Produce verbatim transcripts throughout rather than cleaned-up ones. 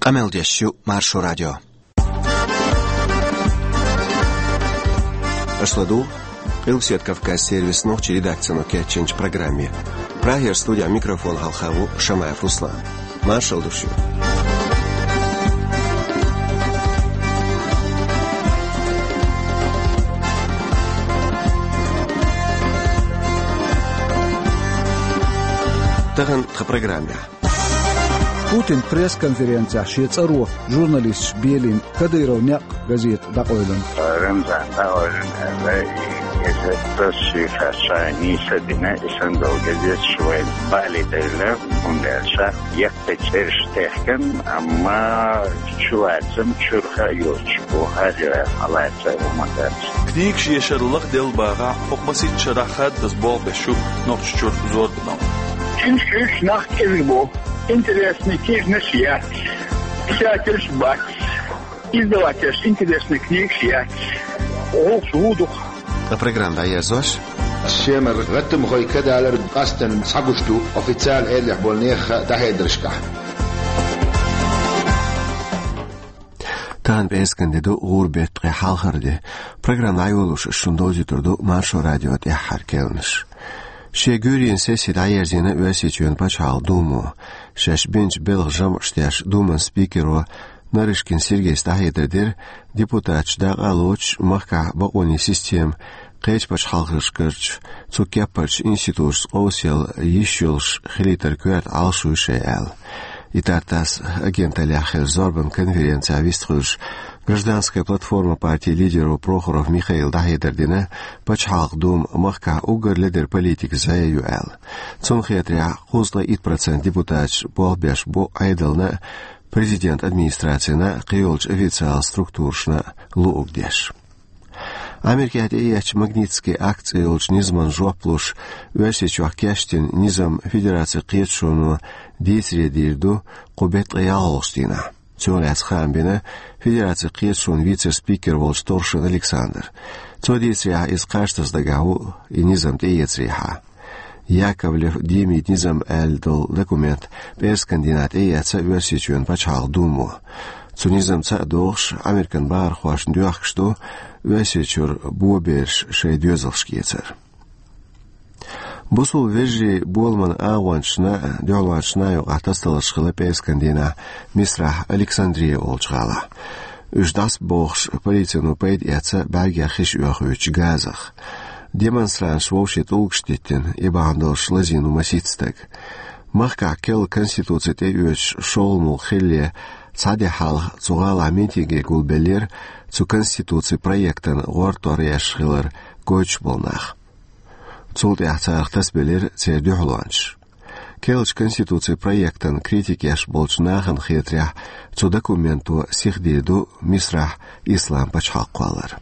Qameldeshu Marşo Radyo. Ашладу, Илсет Кавказ сервис ночи редакцию Кетченч программе. Прагер студия микрофон Халхаву Шамаев Руслан. Маршал душу. Таган в программе. Путин пресс-конференция шецаро журналист Белин Кадыров няк газет дaqoylun. Рамзан дaqoylun. Это шифра нисадина исандал газет швейн балидайлар ундерша яктечерштехкен амма чуатсам чурха йочбу хадира алайца уматат. Книг шешерлых делбага хокмасит шарахат дасбол бешу нокчур зордно. Кинш nach Kirbo интересный книжный свет. Писатель Шбак. Издаватель интересный книг свет. О, судух. A программа я зош. Шемер гаттем хой кадалер кастен сагушту официал элих болнех дахедршка. Тан бескандеду гурбет халхарде. Программа ayoluş şundozi turdu Marşo Radyo de harkelniş. Şegürün sesi dayerjene ösechön paçal dumu. Şeşbinç belgjam ştaş duman spikero Нарышкин Сергей Стахедер, депутат Дагaloch, Махка Бакони систем, Кечпач Халхышкырч, Цукепач институт Осел, Ищулш, Хилитер Куэт Алшуишеэл. И Тартас агента Ляхер Зорбан конференция Вистхуш, гражданская платформа партии лидеров Прохоров Михаил Дахедердина, Пачхалк Дум, Махка Угар лидер политик Заеюэл. Цунхетря Хузла ит процент депутат Болбеш Бо Айдална, Президент администрации на Киолч официал структуршна Лугдеш. Америкат ияч магнитский акции олч низман жоплуш версичуах кештин низам федерации киетшуну дисредирду кубет лиалстина. Цёляц хамбина федерации киетшун вице-спикер волч Торшин Александр. Цодисриха из Каштас дагау и низам теецриха. Яковлев Димит низам эльдл документ перскандинат эяца версичуен пачал думу. Цунизам ца дохш американ бар хуаш дюах что версичур боберш шейдюзалшкицер. Бусул вежи болман ауаншна дюаланшна ю атасталашхила перскандина мисрах Александрия олчгала. Үждас бохш полицияну пейд яца бәгя хиш уахуч газах. Демонстрант вовшит улгштеттен и бандош лазину масицтек. Махка кел конституция теюч шолмул хилле цадехал цугала митиге гулбелер цу конституции проектен горторяшхилер гойчболнах. Цултяхцархтас белер цердюхланш. Келч конституции проектен критикеш болчнахын хитрях цу документу сихдиду мисрах ислам пачхалқвалар.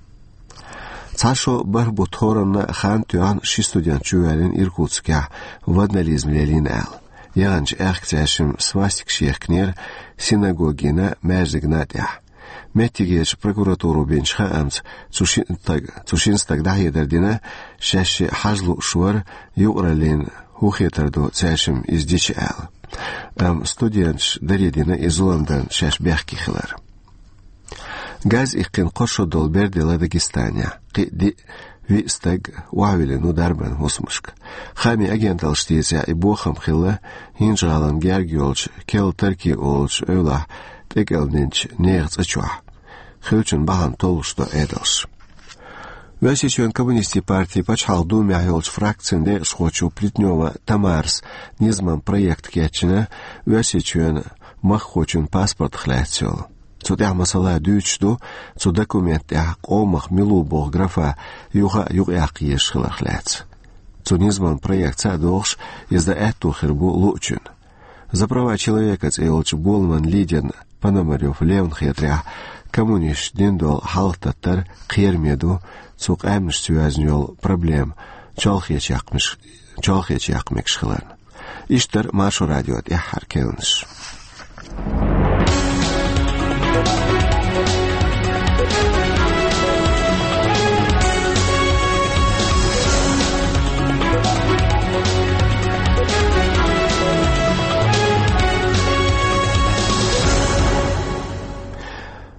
Цашо барбуторна хан тюан ши студент чуэлин Иркутска вандализм лелин эл. Янч эрктяшим свастик шехкнер синагогина мэждигнатя. Меттигеш прокуратуру бенчха амц цушинстаг дахедердина шаши хажлу шуар юралин хухетерду цашим издич эл. Ам студент даредина из Лондон шаш бехкихлар. Газ иккен қошо долбер дела Дагестания. Қиди вистаг вавилину дарбан хусмышк. Хами агентал штизя и бохам хилла хинжалан гергиолч кел терки олч öla текелнинч нерц ачуа. Хилчен бахан толшто эдалш. Весичен коммунисти партии пачхал думе айолч фракцинде схочу плитнёва Тамарс низман проект кетчина весичен маххочун паспорт хляцел. Цудя масала дючду, цу документ яқ омах милу бог графа юға юғяқ ешхилахляц. Цунизман проект цадохш изда эту хирбу лучун. За права человека цейлч болман лиден Пономарев Левн хетря коммуниш диндол халтаттар қермеду цуқ әміш сюазньол проблем чалхеч яқмекшхилан. Иштар Маршо Радио де харкелниш.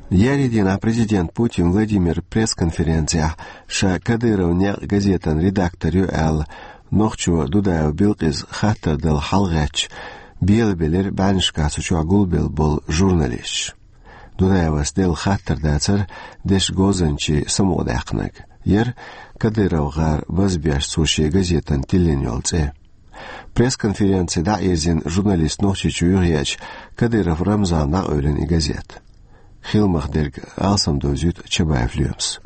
Яридина президент Путин Владимир пресс-конференция ша Кадыров не газетан редакторю эл нохчу Дудаев билкиз хаттар дел халгач бел белер баншка сучу гулбел бол журналист. Дудаева стел хаттар дацар деш гозанчи самодахнак. Ер Кадыров гар базбяш суши газетан тиленьолце. Пресс-конференция да изин журналист нохчу юрьяч Кадыров Рамзан на öğren и газет. Хилмахдерг алсам дозют Чабаев Люмс.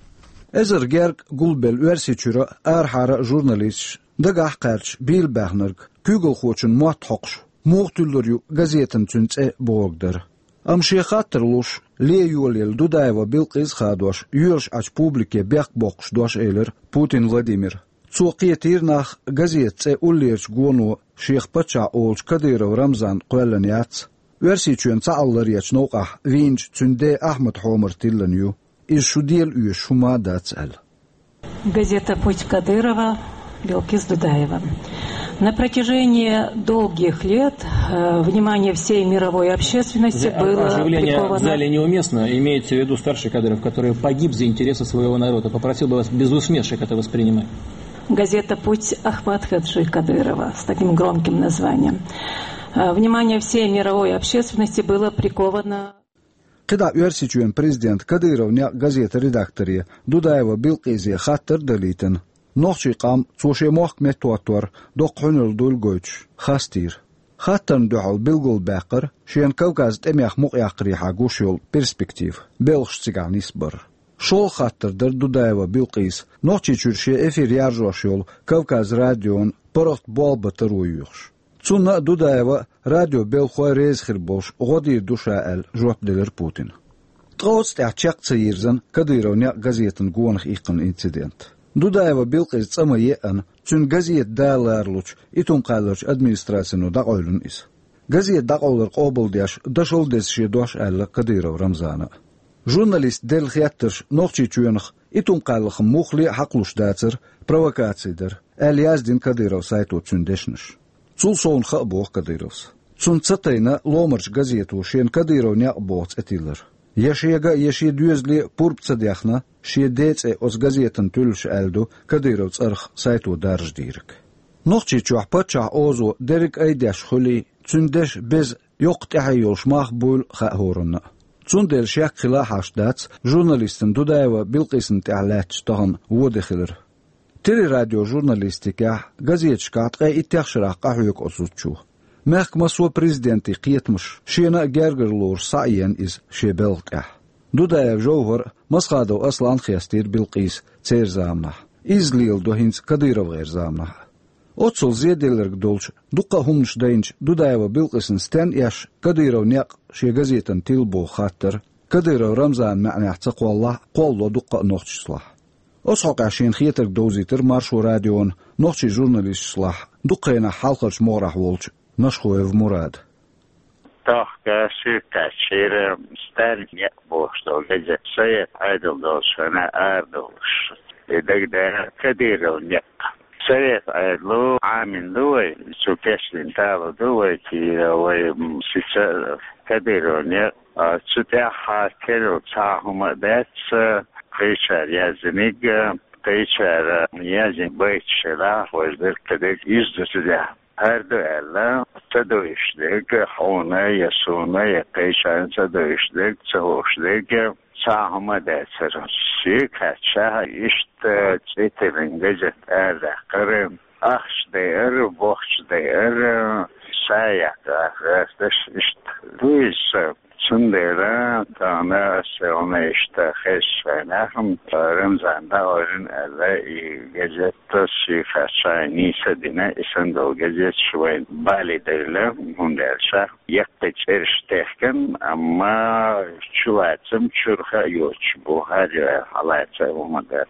Эзер герг гулбел версичура архара журналист дагах карч бил бахнерг күгел хочун мат хокш мохтулдурю газетен цунце богдер. Am шехаттерлуш ле юлел Дудаева билкиз хадош юрш ач публике бяк бокш дош элер Путин Владимир. Цуқиетир нах газетце уллерч гону шех пача олч Кадыров Рамзан qwellen yats. Версичуен цааллар ячноqah винч цунде Ахмад Хомер тилленю из шудел ю шума дацал. Газета «Путь Кадырова», Билкис Дудаева. На протяжении долгих лет э, внимание всей мировой общественности За, было оживление приковано... в зале неуместно. Имеется в виду старший Кадыров, который погиб за интересы своего народа. Попросил бы вас без усмешек это воспринимать. Газета «Путь» Ахмад Хаджи Кадырова с таким громким названием. Э, внимание всей мировой общественности было приковано... Когда версичуен президент Кадыров не газета редактория Дудаева Билкизе хаттер далитен. Нохчи қам цоши мохкме туатуар доқхунул дулгоч хастир. Хаттан дуал билгул бақыр шен Кавказ темях муқяқри хагушул перспектив. Белш цыганис бар. Шол хаттырдыр Дудаева Билкис нохчи чурше эфир яржошул Кавказ радион порот болбатыр уюш. Цуна Дудаева радио белхой резхир бош годир душа әл жуапделер Путин. Троц тәчәк цирзан Кадыров не газетен гонх иқын инцидент. Дудаева Билкиз цама еан цун газет даларлуч итун қалырч администрацияну дақойлун ис. Газет дақолар қобылдяш дашол десши дош әлі Кадыров Рамзана. Журналист дел хяттырш нохчи чуянх итун қалықым мухли хақлуш дацыр провокациядыр. Әл яздин Кадыров сайту цун дешніш. Цул соун хабох Кадыровс. Цун цатайна ломарч газету шен Кадыров не боц этилер. Яшега яши дюзли пурпцадяхна ши деце оз газетен түлш әлду Кадыров царх сайту дарж дирик. Нохчи чуах пача озу дерик айдяш хули цундеш без йоқ тәхайолш махбул хахорына. Цундел шак хила хашдац журналистен Дудаева Билкисен тәхләч тағын водехилер. Тери радио журналистика газетчка атқай иттяхшырақ қахуек осучу. Мәхкмасу президенти қиетмыш, шена гергерлур сайен из шебелтя. Дудаев жовгар масхадов аслан хястир Билкис церзамна. Излил дохинц Кадыров ерзамна. Отсул зеделерг долч, дуқа хумш дайнч Дудаева Билкисен стен яш Кадыров неқ ше газетен тилбо хаттер. Кадыров Рамзан мә'нях цақвалла қолло дуқа нохчислах. أصحق عشان خيتك دوزيتر مارشو راديون نوخشي جورناليست صلاح دقينا حلقش مورح ولج نشخو في مراد تاخكا سيكا شير ستان يقبوشتو لجا سيد عيدل دوشنا آردوش إدك دا كديرو نيق سيد عيدلو عامل دوي سوكشلين تابو دوي تي وي سيكا كديرو نيق سوتاحا كيرو تاهما داتس قيشار يازنيق قيشار يازن بيت شلاح وزدر كدك يزدس ده هردو ألا تدوشدك حونا يسونا يقيشار تدوشدك تهوشدك ساهما داتر سيك هاتشاها يشت تيترنجزت أرده قرم أخش دير بوخش دير سايق أخرستش اشت دويس Sundera tana sevme işte xeşvenahım Ramazan'da orun elle gazette şifası nise dine isen de o gazet şuay bali derler hundersa yakta çeriştehken ama çuvatsım çurha yoç bu her halatsa olmadı.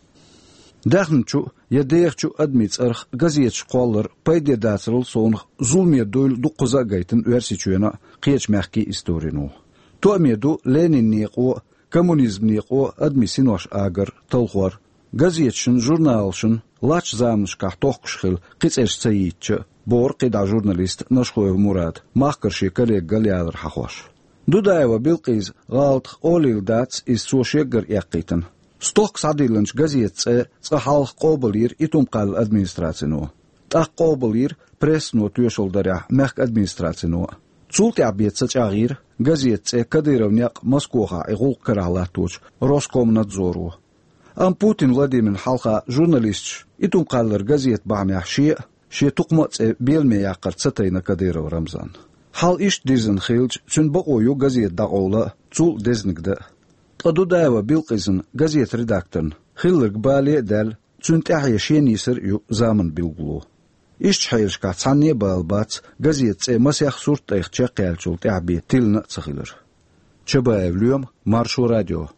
Дахнчу ядеяхчу адмиц арх газетч қоллар пайде дацрыл соңх зулме дойл дуқза гайтын версичуена қиеч мәхки историну. Туамеду Ленин неқо, коммунизм неқо адмисинош агар талхуар. Газетшин, журналшин, лач замнышках тоқшхил қицеш цаитча, бор қида журналист Нашхоев Мурад, махкарши коллег Галиадр Хахош. Дудаева Билкиз Галт Олил Дац из Сошегар Якитан. Сток садиланч газетце цахалх Қобылир итумқал администрацину. Так Қобылир прессно тюшолдаря мях администрацину. Цулти абьетца чагир газетце Кадыровняк Москоха игул каралатуч Роскомнадзору. Ам Путин Владимир Халха журналист итумқаллар газет бамяхши ши туқмаце белме яқар цатайна Кадыров Рамзан. Хал иш дизен хилч цун бaqoyu газет дaqola цул дезнигда. Дудаева Билкизен газет редакторн хиллерг бали дал цун тахя шенисер ю заман билглу. Иш хайршка цанне балбац газет це масях сурт ихча qalchul таби тилна цхилер. Чабаевлюм Маршу радио.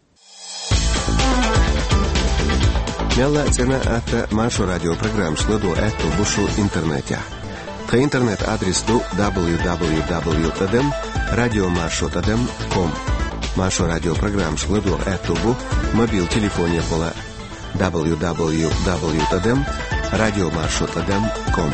Мела цена ата Маршу радио программ шладу эту бушу интернете. Та интернет адрес ду дабл ю дабл ю дабл ю точка эм радиомаршрут точка эм ком. Маршу радио программ шладу эту бу мобил телефоне пола дабл ю дабл ю дабл ю точка эм радиомаршрут точка эм ком.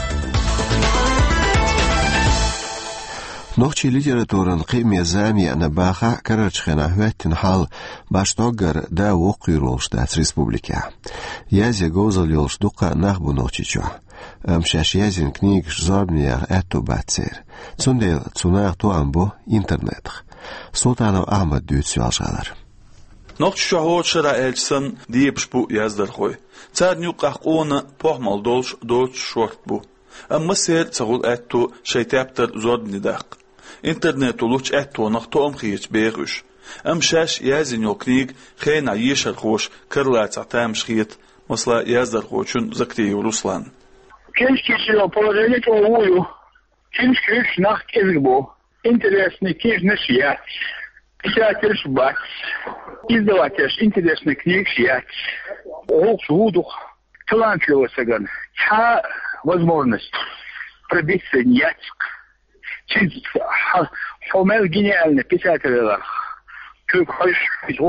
Нохчи литературан қиме зами на баха карачхена хветтин хал баштогар да оқиролш дац республика. Язе гозалёлш дуқа нахбу нохчичо. Амшаш язин книг зорбния эту бацер. Цундел цунах туамбо интернетх. Султанов Ахмад дүйцюалжалар. Нохчичо хоочара эльсан диепшбу яздархой. Цад нюқах оны похмал долш долш шортбу. Амма сер цагул эту шейтаптар зорбнидақ. Интернет улуч эту нахтоам хиеч бегуш. Амшаш язин ё книг хейна ешар хош кырлаца тамшхит. Масла яздархочун зактею Руслан. Кеншкичило положение увую. Кеншкиш нах кезгбо. Интересный книжный шьят. Писатель шбат. Издаватель интересный книг шьят. Олш вудух. Талантливый саган. Та возможность пробиться нятик. Через хомел гениальный писатель. Как хочешь,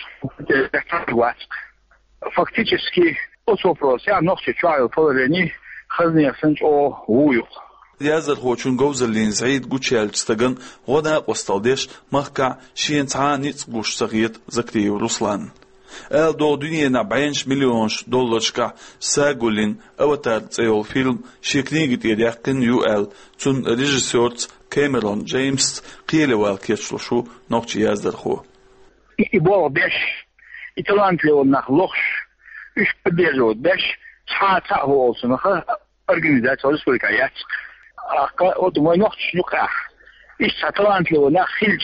фактически, тот вопрос, я ночью чаю положение, хазня сенч о уюх. Язар хочун гоузалин Саид Гучелч стаган года осталдеш махка шин цаниц гуш сагит зактею Руслан. Эл до дуньена баинш миллионш долларшка сагулин аватар цеол фильм ши книги тирякин юэл цун режиссер Кэмерон Джеймс қиелевал кетшлушу нохчи яздар хо. И было беш, и талантливый нах лохш, иш поддерживает беш, ца-ца волосы, наха организация республика яцк. Вот мой нохч нюках, иш ца талантливый нах хильч,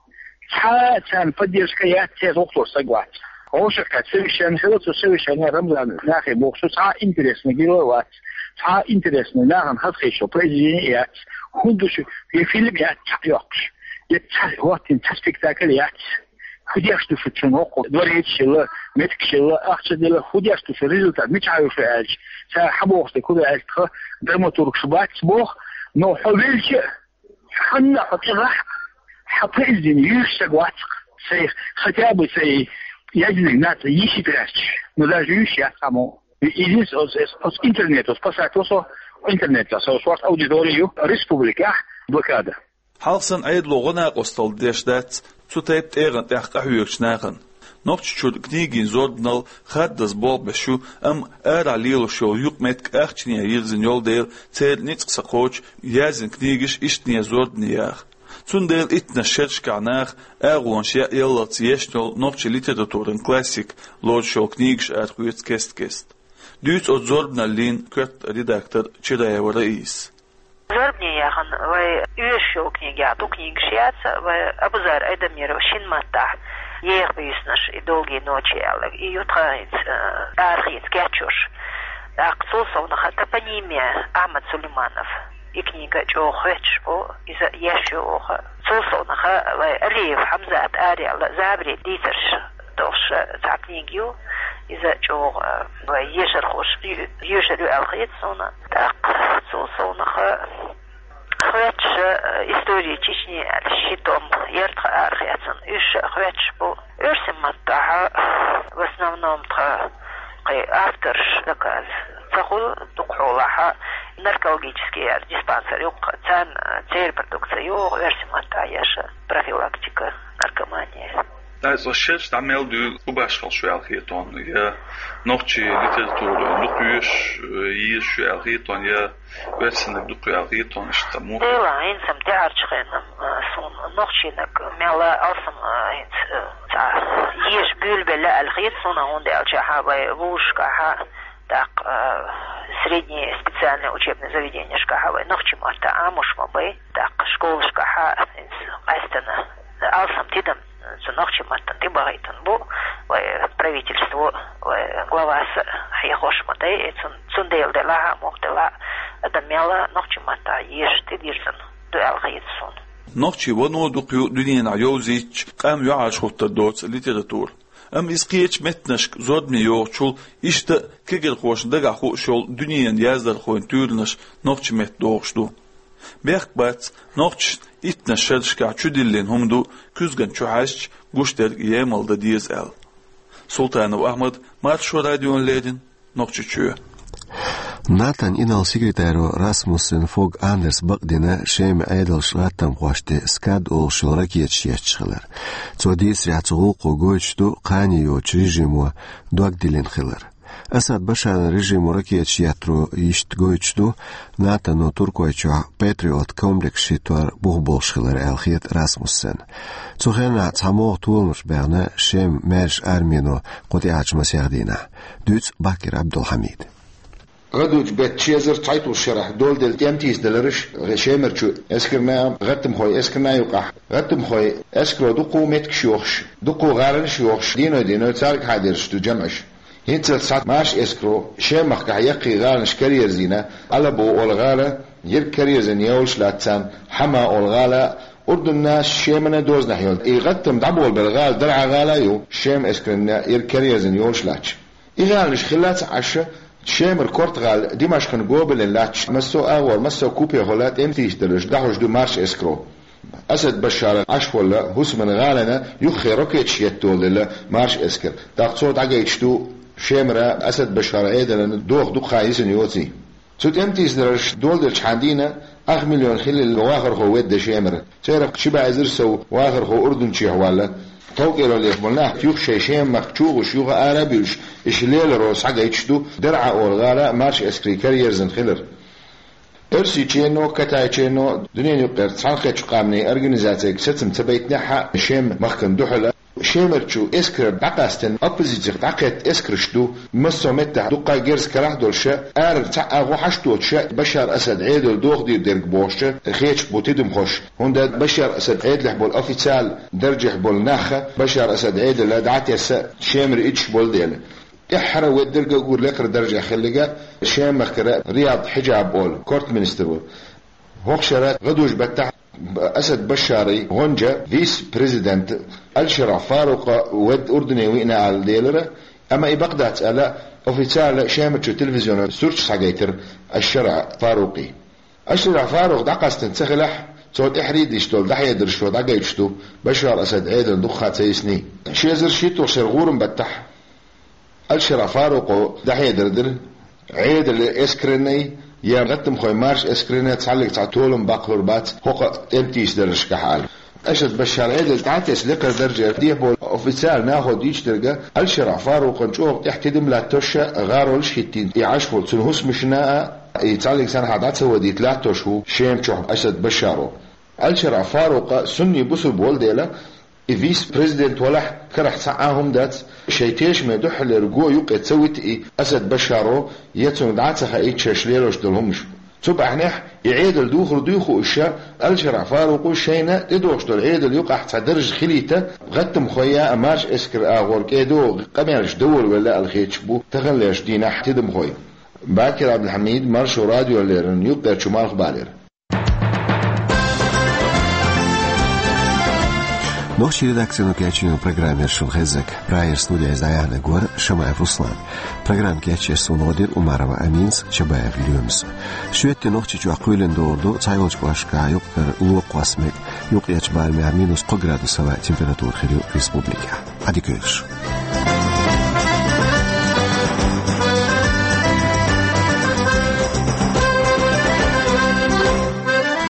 ца-ца поддержка яцк, доктор согласен. Ошерка совершенно, совершенно Рамзан, нахе боксу, ца интересно гиловать, ца интересно, нахан хатхешо, произведение яцк. Хундуш, и фильм я чапёкш. Я вот in спектакль я. Худяшту фучнок, дворечила, меткшила, ахчадила, худяшту результат. Мичаюш эльч. Са хабохте куда эльч, драматург шбац бог, но хавельче ханна фатира. Хапрездин юшся гвацк. Сей хотя бы сей ядерный нация ищет. Но даже юшья само. И здесь от интернета спасать то, интернет, со свart аудиторию республика блокада. Халсан айд логона костол дештат цутайп эган тахка хуйчнаган. Нокчур книгин зорбнал хаддас бол бешу ам ара лило шо юкмет ахчния йилзин йолдел цер ницкса коч язин книгиш иштния зорбниях. Цундел итна шершканах агоншя яллац ешнол нокчи литературен классик лод шо книгш архуец кест кест. Дүйц от зорбна лин кверт редактор Чираева Раис. Зорбни яхан вай уешо книга, ту книг шияца, вай абузар Эдамиров шинмата, ех бюснаш и долгие ночи, и ютхаец архиц гячуш. Ак цулсовнаха топонимия Ахмад Сулейманов. И книга Чо Хвеч о из Яшуоха. Цулсовнаха вай Алиев Хамзат Ариал Забри Дитерш. Дош за книгу из-за чего ешер хош ешерю алхетсона так сосона хвеч истории Чечни щитом ертха архетсон иш хвеч по эрсиматтаха в основном тха автор заказ цахул духулаха наркологический диспансер юк, цен цель продукция юк, версимата яша профилактика наркомании. Also selbst einmal du Oberschulschulreiton ja noch die Literatur noch üs hier Schulreiton ja wissen du Schulreiton ist da mo. Ja, in sam teatschenen so noch chinak mela alsam ta yish bulbela alkhit sona онда алчаха вушка так среднее специальное учебное заведение шкахавай нохчимата амушма бай так школа шкаха айстана алсам тидам нохчимата тибайтан бу правительство глава хаяхошматай цундел де ла мохтела адамела нохчимата еш тидирсан ду алхитсон نقطي ونودق دنيا عيوزيج قام يعاش خط الدوت ليتراتور ام اسقيتش متنشك زود من يوغشول اشتا كيجل خوش دقا خو شول دنيا يازدر خوين تورنش نقطي مت دوغشدو بيخ بات نقطش اتنش شرشكا چودلين همدو كوزغن چوحاشش گوشتر يامل دا ديز ال سلطان و احمد مارشو راديون ليدن نقطي چوه Nathan inal sekretāru Rasmussen Fog Anders Bagdina šeim eidals latam qoşte skad ol şolrakiet şietçılar. Çodis ryaçğulqo goçtu qani yoç rejimu dogdilin xilar. Asad Bashan rejimu rakiet şiatru işt goçtu Nathan Turkoyçu Patriot kompleksi tor buhbolşılar elxiet Rasmussen. Çoxena çamoq tulmuş bərna şeim merş armino qoti açmas yardina. Düç Bakir Abdulhamid. غدوج بيت شيزر تايتو الشرح دول دل تيمتيز دلرش شيمرشو اسكرنا غتم خوي اسكرنا يقع غتم خوي اسكرو دقو متك شيوخش دقو غارن شيوخش دينو دينو تارك حادرش تو جمعش هيتل ساعت ماش اسكرو شيمخ كحيقي غارنش كارير زينة على بو أولغالة ير كارير زين يولش لاتسام حما أولغالة أردن الناس شيمنا دوز نحيول إي غتم دعبول بالغال درع غالا يو شيم اسكرنا ير كارير زين يولش لاتش إغالش خلات عشا شامر كورتغال ديماشكن جوبل اللاتش مسو اول مسو كوبي هولات امتيش درج دحوش دو مارش اسكرو اسد بشار عش ولا هسمن غالنا يخي روكيتش يتول مارش اسكر داقصوت عجيتشتو شامر اسد بشار ايدن دوخ دو خايسن يوتي صوت امتيش درج دول درج عندنا اخ مليون خلل واخر هو ود شامر تعرف شبا ازرسو واخر هو اردن شي حواله توقير اللي يقولنا يوخ شي شيم مكتوغ وشيوغ عربيش إيش ليل روس حاجة يشتو درع أورغالا مارش إسكري كاريرز خلر إرسي تشينو كتاي تشينو دنيا يقدر تصنخ تقامني أرجنيزاتك ستم تبيتنا حق شيم مخكن دحلة شيمرتشو إسكر دقاستن أبزيتك دقت إسكرشتو مسو متى دقا جيرز كره دولشة أر تاع وحشتو تشا بشار أسد عيد دوغ دير ديرك بوشة خيش بوتيدم خوش هوندا بشار أسد عيد لحبول أوفيسال درجح بول ناخة بشار أسد عيد لا دعت يسا شيمر إتش بول ديل إحرا ودرجة قول لكر درجة خلقة شام مخكرة رياض حجاب بول كورت منستر بول هوكشرات غدوش بتاع أسد بشاري هونجا فيس بريزيدنت الشرع فاروق ود أردني وإنا على ديلرة أما إبقدات ألا أوفيسال شامتشو تلفزيون سورش حقيتر الشرع فاروقي الشرع فاروق دقاستن تخلح صوت إحريد يشتول دحية درشتو دقا يشتو بشار أسد عيدن دخات سيسني شيزر شيتو شرغورم بتاح الشرع فاروق دحية دردر عيد الإسكريني يا غتم خوي مارش إسكريني تعلق تعطولم باقلور بات هوق امتيش درش كحال أشد بشار عيد تعتس لكر درجة ديه بول أوفيسال ناخد يش درجة الشرع فاروق نشوف تحت دملا توشة غارو الشتين يعاش فول سنهوس مشناء يتعلق سنة حدات سودي ثلاثة شهور شيم شوف أشد بشارو الشرع فاروق سني بسو بول ديلا فيس بريزيدنت ولا كرح ساعهم دات شيتيش ما دحل رجوع يقعد سويت إيه أسد بشارو يتسون دعتها إيه تشليلوش دلهمش تبع احنا يعيد الدوخر دوخو الشا الشرع فاروق شينا تدوش دل عيد اليقع تدرج خليته غتم خويا أماش إسكر أغور كيدو قميرش دول ولا الخيتش بو تغليش دينا تدم خوي باكر عبد الحميد مرشو راديو ليرن يقدر شمال خبالير Noći redakcijnu kećinu programir Šulhezek, prajer studija iz Dajane Gor, Šamajev Ruslan. Program kećer su nodir Umarova Amins, Čabajev Ljums. Šuetti noći ću akvilin doğurdu, çayolç başka yuqtar uloq qasmek, yuq yaç barmi minus qo gradusava temperatur xiliu respublika. Adi görüş.